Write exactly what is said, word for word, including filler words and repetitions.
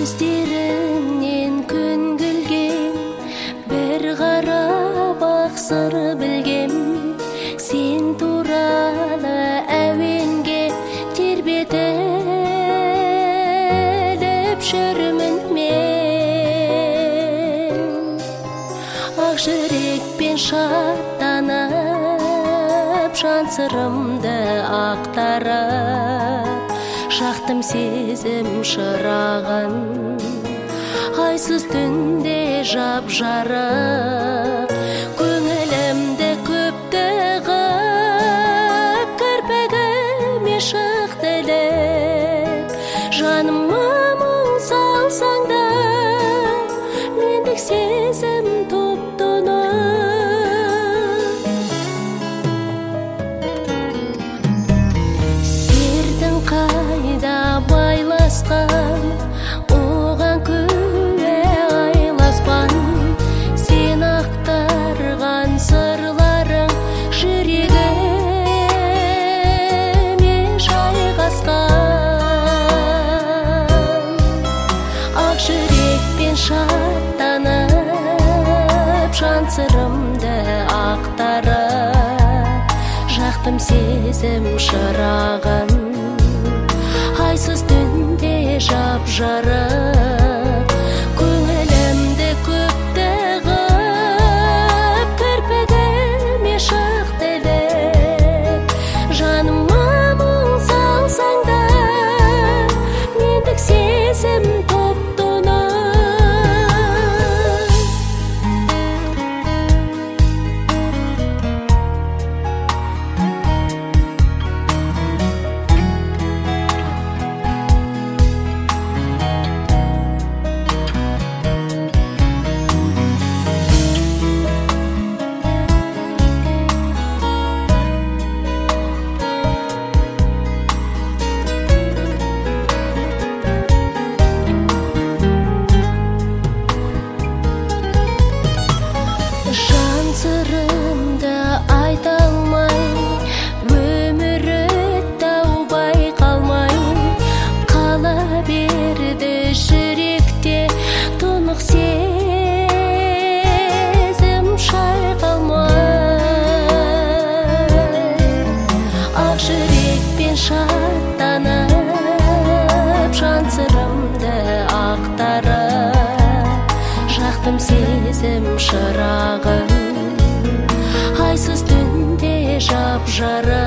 Көздеріңнен күн күлгем, бір қарап ақ сыр білгем. Сен туралы әуенге тербетіліп жүрмін мен. Ақ жүрекпен шаттанып, жан сырымды ақтарып, жақтым сезім шырағын, айсыз түнде жап-жарық. Көңілімді көпті ғып, кірпігіме шықтылып, жаныма мұң салсаң да, мендік сезім топ-тоңып. Сердің қайда байласқан, оған күле айласпан. Сен ақтарған сырларың жүрегіме жайғасқан. Ақ жүрекпен шаттанып, жан сырымды ақтарып, жақтым сезім шырағын, айсыз түнде жап-жарық. Көңілімді көпті ғып, кірпігіме шықтылып, жаныма мұң салсаң да, мендік сезім топ-тоңып. Жан сырымды айта алмай, өмір өтті аубай қалмай. Қала берді жүректе тұнық сезім шайқалмай. Ақ жүрекпен шаттанып, жан сырымды ақтарып, жақтым сезім шырағын, айсыз түнде жап-жарық.